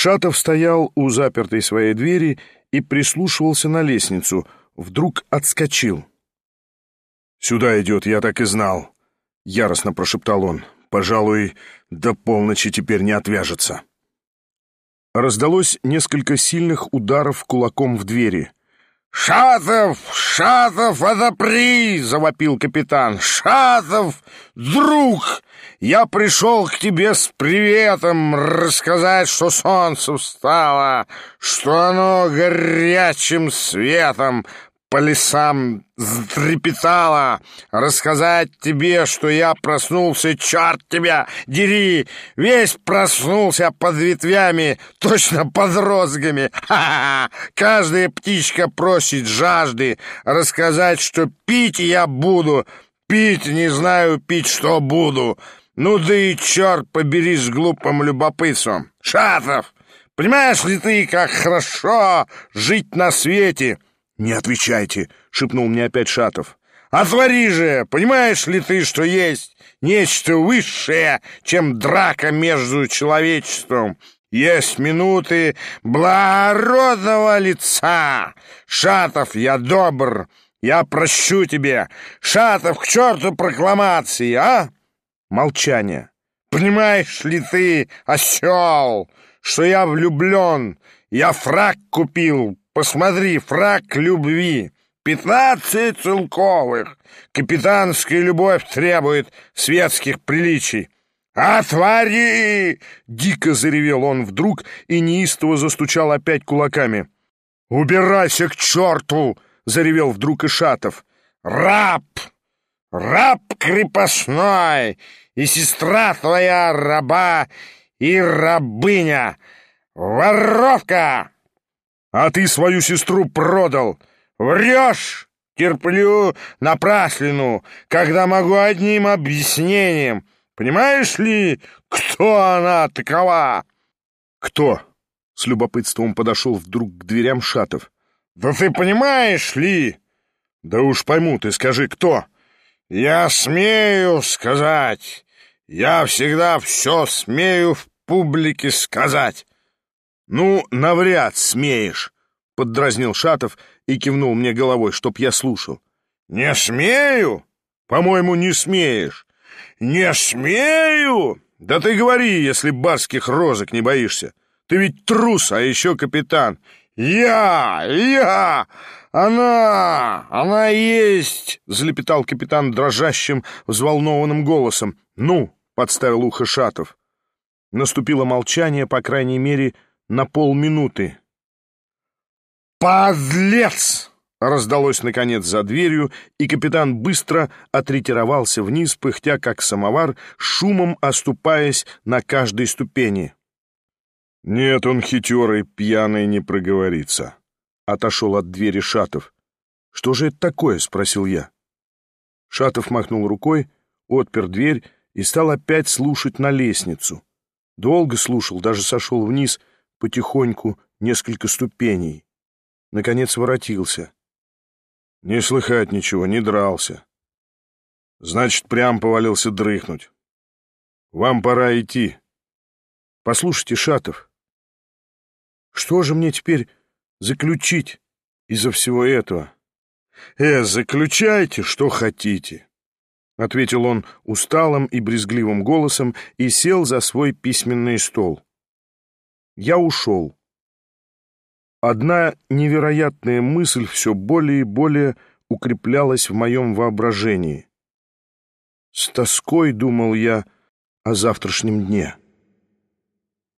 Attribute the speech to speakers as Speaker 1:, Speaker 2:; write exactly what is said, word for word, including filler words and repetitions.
Speaker 1: Шатов стоял у запертой своей двери и прислушивался на лестницу. Вдруг отскочил. «Сюда идет, я так и знал», — яростно прошептал он. «Пожалуй, до полночи теперь не отвяжется». Раздалось несколько сильных ударов кулаком в двери.
Speaker 2: «Шатов! Шатов, отопри!» — завопил капитан. «Шатов, друг! Я пришел к тебе с приветом рассказать, что солнце встало, что оно горячим светом по лесам затрепетало, рассказать тебе, что я проснулся, черт тебя дери, весь проснулся под ветвями, точно под розгами. Ха-ха-ха! Каждая птичка просит жажды, рассказать, что пить я буду, пить не знаю, пить что буду. Ну да и черт побери с глупым любопытством. Шатов, понимаешь ли ты, как хорошо жить на свете?»
Speaker 1: «Не отвечайте», — шепнул мне опять Шатов.
Speaker 2: «Отвори же! Понимаешь ли ты, что есть нечто высшее, чем драка между человечеством? Есть минуты благородного лица! Шатов, я добр, я прощу тебе! Шатов, к черту прокламации, а?»
Speaker 1: Молчание.
Speaker 2: «Понимаешь ли ты, осел, что я влюблен? Я фрак купил. Посмотри, фрак любви. Пятнадцать целковых. Капитанская любовь требует светских приличий. «Отвори!» — дико заревел он вдруг и неистово застучал опять кулаками.
Speaker 1: «Убирайся к черту!» — заревел вдруг и Шатов.
Speaker 2: «Раб! Раб крепостной! И сестра твоя раба и рабыня! Воровка!»
Speaker 1: «А ты свою сестру продал!»
Speaker 2: «Врешь! Терплю напраслину, когда могу одним объяснением. Понимаешь ли, кто она такова?»
Speaker 1: «Кто?» — с любопытством подошел вдруг к дверям Шатов.
Speaker 2: «Да ты понимаешь ли?»
Speaker 1: «Да уж пойму, ты скажи, кто?»
Speaker 2: «Я смею сказать. Я всегда все смею в публике сказать».
Speaker 1: «Ну, навряд смеешь», — поддразнил Шатов и кивнул мне головой, чтоб я слушал.
Speaker 2: «Не смею?
Speaker 1: По-моему, не смеешь».
Speaker 2: «Не смею?
Speaker 1: Да ты говори, если барских розок не боишься. Ты ведь трус, а еще капитан».
Speaker 2: «Я! Я! Она! Она есть!» — залепетал капитан дрожащим, взволнованным голосом.
Speaker 1: «Ну!» — подставил ухо Шатов. Наступило молчание, по крайней мере, на полминуты.
Speaker 2: «Подлец!» —
Speaker 1: раздалось, наконец, за дверью, и капитан быстро отретировался вниз, пыхтя, как самовар, шумом оступаясь на каждой ступени. «Нет, он хитерый, пьяный не проговорится», — отошел от двери Шатов. «Что же это такое?» — спросил я. Шатов махнул рукой, отпер дверь и стал опять слушать на лестницу. Долго слушал, даже сошел вниз потихоньку несколько ступеней. Наконец воротился. «Не слыхать ничего, не дрался. Значит, прям повалился дрыхнуть. Вам пора идти. Послушайте, Шатов, что же мне теперь заключить из-за всего этого?» «Э, заключайте, что хотите», — ответил он усталым и брезгливым голосом и сел за свой письменный стол. Я ушел. Одна невероятная мысль все более и более укреплялась в моем воображении. С тоской думал я о завтрашнем дне.